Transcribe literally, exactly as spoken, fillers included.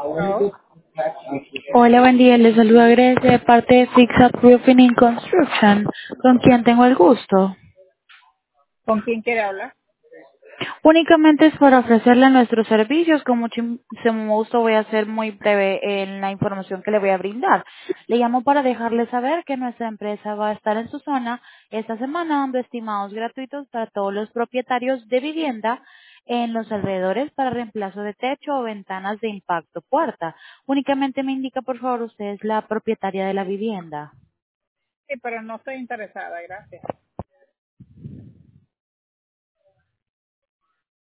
No, Hola, buen día. Les saluda Grecia de parte de Fix Up Roofing and Construction. ¿Con quién tengo el gusto? ¿con quién quiere hablar? Únicamente es para ofrecerle nuestros servicios. Con muchísimo gusto voy a ser muy breve en la información que le voy a brindar. Le llamo para dejarle saber que nuestra empresa va a estar en su zona esta semana dando estimados gratuitos para todos los propietarios de vivienda en los alrededores para reemplazo de techo o ventanas de impacto puerta. Únicamente me indica, por favor, usted es la propietaria de la vivienda. Sí, pero no estoy interesada, gracias.